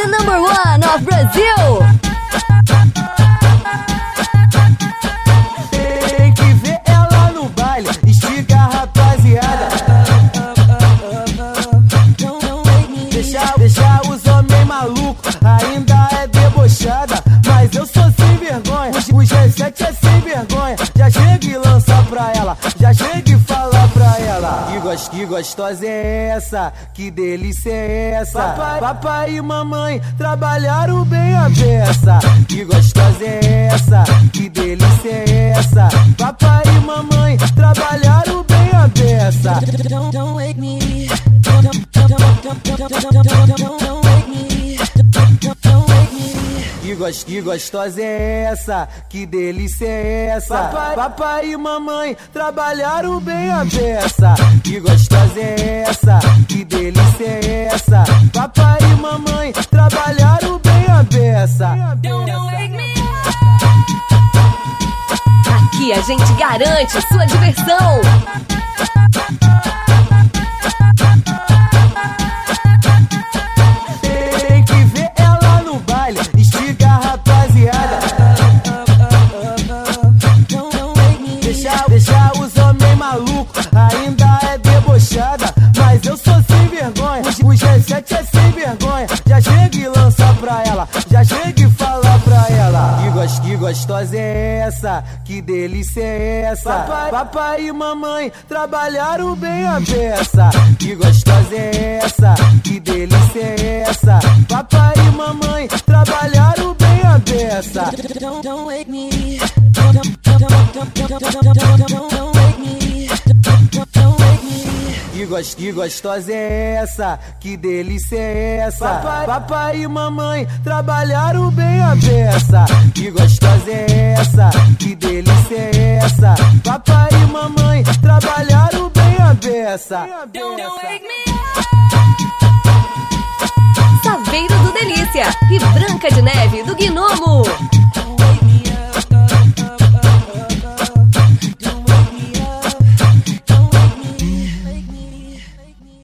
The number one of Brazil. Tem que ver ela no baile, estiga a rapaziada. Deixa os homens malucos, ainda é debochada. Mas eu sou sem vergonha, o G7 é sem vergonha. Já chega e lança pra ela, já chega e fala pra ela. Que gostosa é essa, que delícia é essa. Papai e mamãe trabalharam bem a beça. Que gostosa é essa, que delícia é essa. Papai e mamãe trabalharam bem a beça. Don't wake me. Que gostosa é essa, que delícia é essa. Papai e mamãe trabalharam bem a beça. Que gostosa é essa, que delícia é essa. Papai e mamãe trabalharam bem a beça. Aqui a gente garante sua diversão. Tem que ver ela no baile, estiga a rapaziada. Deixa os homens malucos, ainda é debochada. Mas eu sou sem vergonha, o G7 é sem vergonha. Já chega e lança pra ela, já chega e fala pra ela. Que gostosa é essa, que delícia é essa. Papai e mamãe trabalharam bem a beça. Que gostosa é essa, que delícia é essa. Papai e mamãe trabalharam bem a beça. Don't wake me. Que gostosa é essa, que delícia é essa. Papai e mamãe trabalharam bem a beça. Que gostosa é essa, que delícia é essa. Papai e mamãe trabalharam bem a beça. Saveiro do Delícia e Branca de Neve do Gnomo.